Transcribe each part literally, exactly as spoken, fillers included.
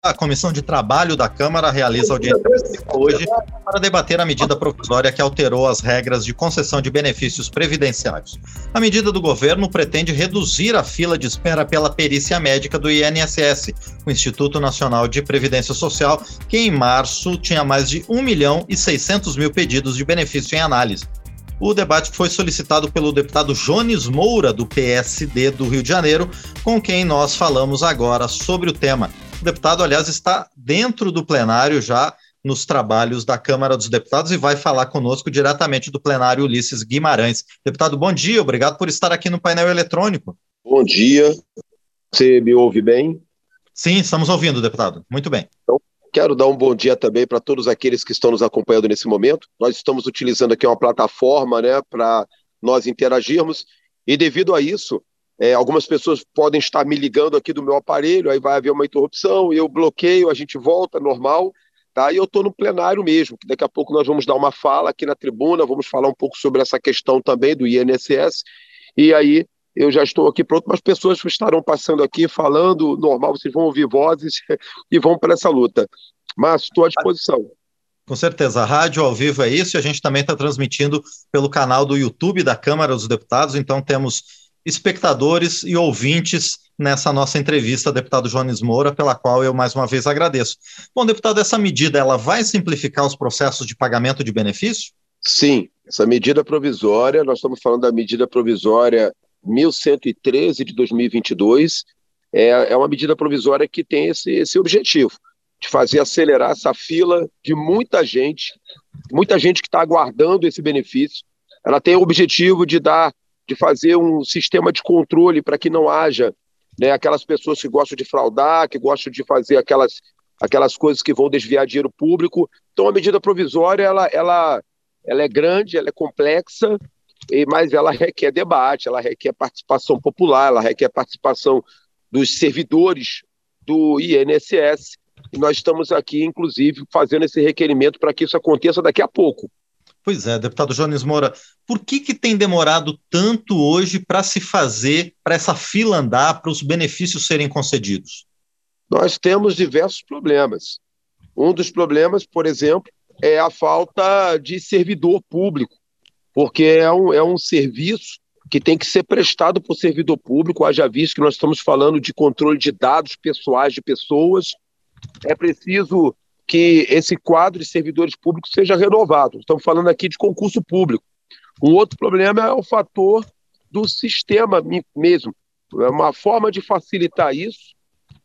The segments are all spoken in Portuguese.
A Comissão de Trabalho da Câmara realiza audiência pública hoje para debater a medida provisória que alterou as regras de concessão de benefícios previdenciários. A medida do governo pretende reduzir a fila de espera pela perícia médica do I N S S, o Instituto Nacional de Previdência Social, que em março tinha mais de um milhão e seiscentos mil pedidos de benefício em análise. O debate foi solicitado pelo deputado Jones Moura, do P S D do Rio de Janeiro, com quem nós falamos agora sobre o tema. O deputado, aliás, está dentro do plenário já nos trabalhos da Câmara dos Deputados e vai falar conosco diretamente do plenário Ulisses Guimarães. Deputado, bom dia, obrigado por estar aqui no painel eletrônico. Bom dia, você me ouve bem? Sim, estamos ouvindo, deputado, muito bem. Então, quero dar um bom dia também para todos aqueles que estão nos acompanhando nesse momento. Nós estamos utilizando aqui uma plataforma, né, para nós interagirmos e devido a isso, É, algumas pessoas podem estar me ligando aqui do meu aparelho, aí vai haver uma interrupção, eu bloqueio, a gente volta, normal, tá? E eu estou no plenário mesmo, que daqui a pouco nós vamos dar uma fala aqui na tribuna, vamos falar um pouco sobre essa questão também do I N S S, e aí eu já estou aqui pronto, mas pessoas estarão passando aqui, falando, normal, vocês vão ouvir vozes e vão para essa luta. Mas estou à disposição. Com certeza, a rádio ao vivo é isso, e a gente também está transmitindo pelo canal do YouTube da Câmara dos Deputados, então temos espectadores e ouvintes nessa nossa entrevista, deputado Jones Moura, pela qual eu mais uma vez agradeço. Bom, deputado, essa medida ela vai simplificar os processos de pagamento de benefício? Sim, essa medida provisória, nós estamos falando da medida provisória mil cento e treze de dois mil e vinte e dois, é, é uma medida provisória que tem esse, esse objetivo, de fazer acelerar essa fila de muita gente, muita gente que está aguardando esse benefício. Ela tem o objetivo de dar de fazer um sistema de controle para que não haja, né, aquelas pessoas que gostam de fraudar, que gostam de fazer aquelas, aquelas coisas que vão desviar dinheiro público. Então, a medida provisória ela, ela, ela é grande, ela é complexa, mas ela requer debate, ela requer participação popular, ela requer participação dos servidores do I N S S. E nós estamos aqui, inclusive, fazendo esse requerimento para que isso aconteça daqui a pouco. Pois é, deputado Jones Moura, por que que tem demorado tanto hoje para se fazer, para essa fila andar, para os benefícios serem concedidos? Nós temos diversos problemas. Um dos problemas, por exemplo, é a falta de servidor público, porque é um, é um serviço que tem que ser prestado por servidor público, haja visto que nós estamos falando de controle de dados pessoais de pessoas. É preciso que esse quadro de servidores públicos seja renovado. Estamos falando aqui de concurso público. Um outro problema é o fator do sistema mesmo. Uma forma de facilitar isso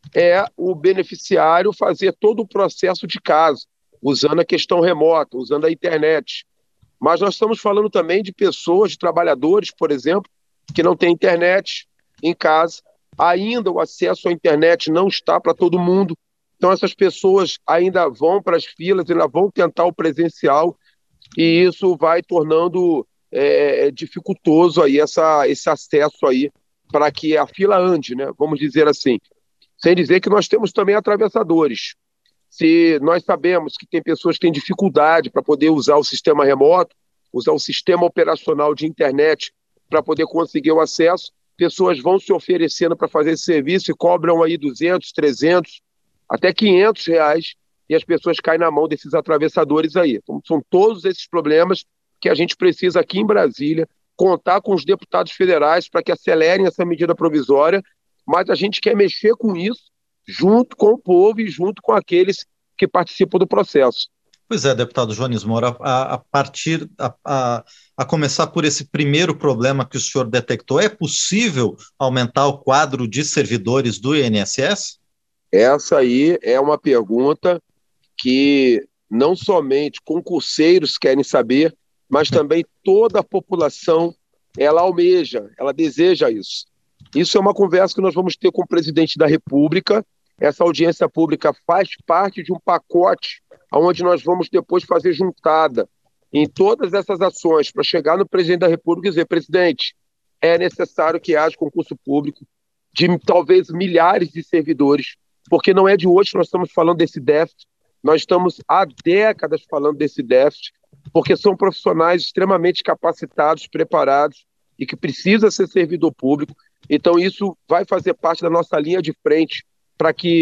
é o beneficiário fazer todo o processo de casa, usando a questão remota, usando a internet. Mas nós estamos falando também de pessoas, de trabalhadores, por exemplo, que não têm internet em casa. Ainda o acesso à internet não está para todo mundo. Então, essas pessoas ainda vão para as filas, ainda vão tentar o presencial, e isso vai tornando é, dificultoso aí essa, esse acesso aí para que a fila ande, né? Vamos dizer assim. Sem dizer que nós temos também atravessadores. Se nós sabemos que tem pessoas que têm dificuldade para poder usar o sistema remoto, usar o sistema operacional de internet para poder conseguir o acesso, pessoas vão se oferecendo para fazer esse serviço e cobram aí duzentos, trezentos, até quinhentos reais, e as pessoas caem na mão desses atravessadores aí. Então, são todos esses problemas que a gente precisa aqui em Brasília contar com os deputados federais para que acelerem essa medida provisória, mas a gente quer mexer com isso junto com o povo e junto com aqueles que participam do processo. Pois é, deputado Jones Moura, a, a partir, a, a, a começar por esse primeiro problema que o senhor detectou, é possível aumentar o quadro de servidores do I N S S? Essa aí é uma pergunta que não somente concurseiros querem saber, mas também toda a população, ela almeja, ela deseja isso. Isso é uma conversa que nós vamos ter com o presidente da República. Essa audiência pública faz parte de um pacote onde nós vamos depois fazer juntada em todas essas ações para chegar no presidente da República e dizer: presidente, é necessário que haja concurso público de talvez milhares de servidores, porque não é de hoje que nós estamos falando desse déficit, nós estamos há décadas falando desse déficit, porque são profissionais extremamente capacitados, preparados e que precisa ser servidor público. Então isso vai fazer parte da nossa linha de frente para que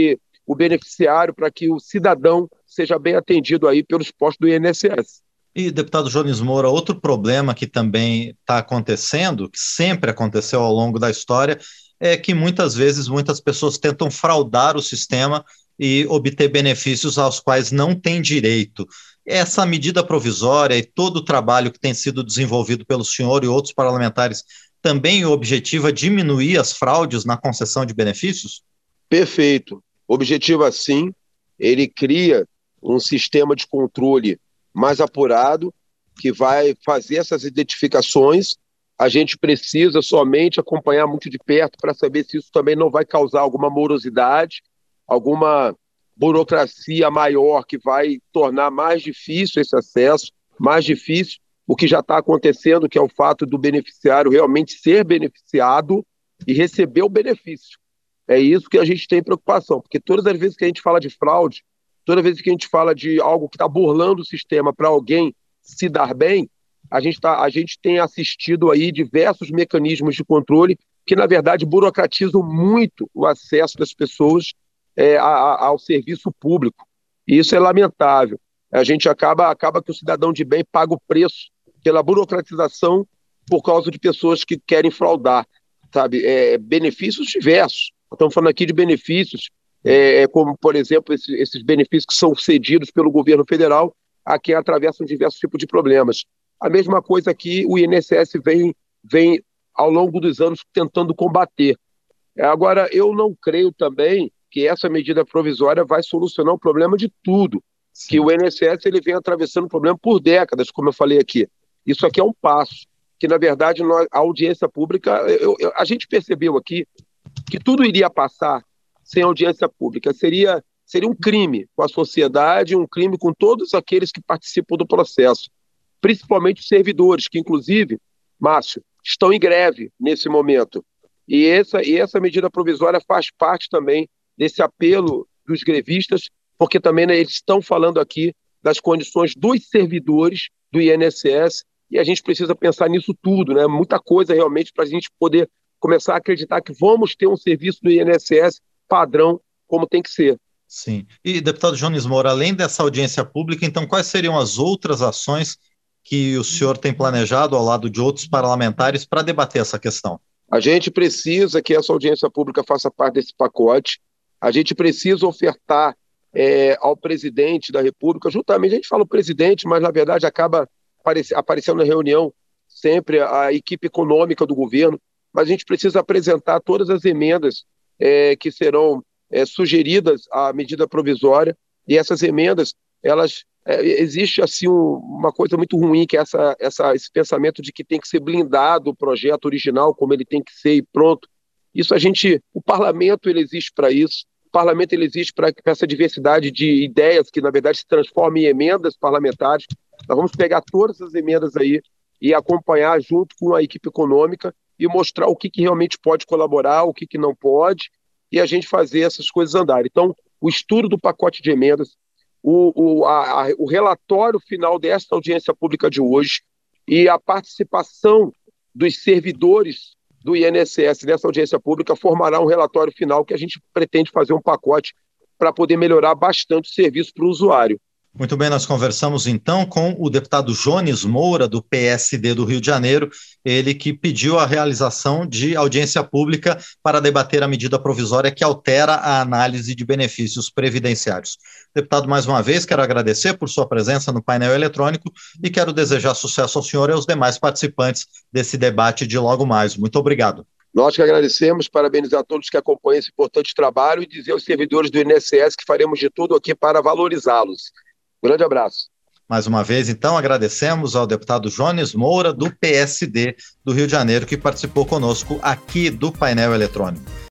o beneficiário, para que o cidadão seja bem atendido aí pelos postos do I N S S. E, deputado Jones Moura, outro problema que também está acontecendo, que sempre aconteceu ao longo da história, é que muitas vezes muitas pessoas tentam fraudar o sistema e obter benefícios aos quais não têm direito. Essa medida provisória e todo o trabalho que tem sido desenvolvido pelo senhor e outros parlamentares também o objetivo é diminuir as fraudes na concessão de benefícios? Perfeito. O objetivo, assim, ele cria um sistema de controle mais apurado, que vai fazer essas identificações. A gente precisa somente acompanhar muito de perto para saber se isso também não vai causar alguma morosidade, alguma burocracia maior que vai tornar mais difícil esse acesso, mais difícil o que já está acontecendo, que é o fato do beneficiário realmente ser beneficiado e receber o benefício. É isso que a gente tem preocupação, porque todas as vezes que a gente fala de fraude, toda vez que a gente fala de algo que está burlando o sistema para alguém se dar bem, a gente, tá, a gente tem assistido aí diversos mecanismos de controle que, na verdade, burocratizam muito o acesso das pessoas é, a, a, ao serviço público. E isso é lamentável. A gente acaba, acaba que o cidadão de bem paga o preço pela burocratização por causa de pessoas que querem fraudar, sabe? É, benefícios diversos. Estamos falando aqui de benefícios É, como, por exemplo, esse, esses benefícios que são cedidos pelo governo federal a quem atravessam diversos tipos de problemas. A mesma coisa aqui, o I N S S vem, vem ao longo dos anos tentando combater. Agora, eu não creio também que essa medida provisória vai solucionar o problema de tudo. Sim. Que o I N S S ele vem atravessando o problema por décadas, como eu falei aqui. Isso aqui é um passo, que na verdade nós, a audiência pública, eu, eu, a gente percebeu aqui que tudo iria passar sem audiência pública. Seria, seria um crime com a sociedade, um crime com todos aqueles que participam do processo, principalmente os servidores, que inclusive, Márcio, estão em greve nesse momento. E essa, e essa medida provisória faz parte também desse apelo dos grevistas, porque também, né, eles estão falando aqui das condições dos servidores do I N S S, e a gente precisa pensar nisso tudo, né? Muita coisa realmente para a gente poder começar a acreditar que vamos ter um serviço do I N S S padrão, como tem que ser. Sim. E, deputado Jones Moura, além dessa audiência pública, então, quais seriam as outras ações que o senhor tem planejado ao lado de outros parlamentares para debater essa questão? A gente precisa que essa audiência pública faça parte desse pacote, a gente precisa ofertar é, ao presidente da República, juntamente, a gente fala o presidente, mas na verdade acaba aparec- aparecendo na reunião sempre a equipe econômica do governo, mas a gente precisa apresentar todas as emendas É, que serão é, sugeridas à medida provisória, e essas emendas, elas, é, existe assim um, uma coisa muito ruim, que é essa, essa, esse pensamento de que tem que ser blindado o projeto original, como ele tem que ser e pronto. Isso a gente, o parlamento ele existe para isso, o parlamento ele existe para essa diversidade de ideias que na verdade se transformam em emendas parlamentares. Nós vamos pegar todas as emendas aí e acompanhar junto com a equipe econômica e mostrar o que, que realmente pode colaborar, o que, que não pode, e a gente fazer essas coisas andarem. Então, o estudo do pacote de emendas, o, o, a, a, o relatório final desta audiência pública de hoje e a participação dos servidores do I N S S nessa audiência pública formará um relatório final que a gente pretende fazer um pacote para poder melhorar bastante o serviço para o usuário. Muito bem, nós conversamos então com o deputado Jones Moura, do P S D do Rio de Janeiro, ele que pediu a realização de audiência pública para debater a medida provisória que altera a análise de benefícios previdenciários. Deputado, mais uma vez, quero agradecer por sua presença no painel eletrônico e quero desejar sucesso ao senhor e aos demais participantes desse debate de logo mais. Muito obrigado. Nós que agradecemos, parabenizar a todos que acompanham esse importante trabalho e dizer aos servidores do I N S S que faremos de tudo aqui para valorizá-los. Grande abraço. Mais uma vez, então, agradecemos ao deputado Jones Moura, do P S D do Rio de Janeiro, que participou conosco aqui do painel eletrônico.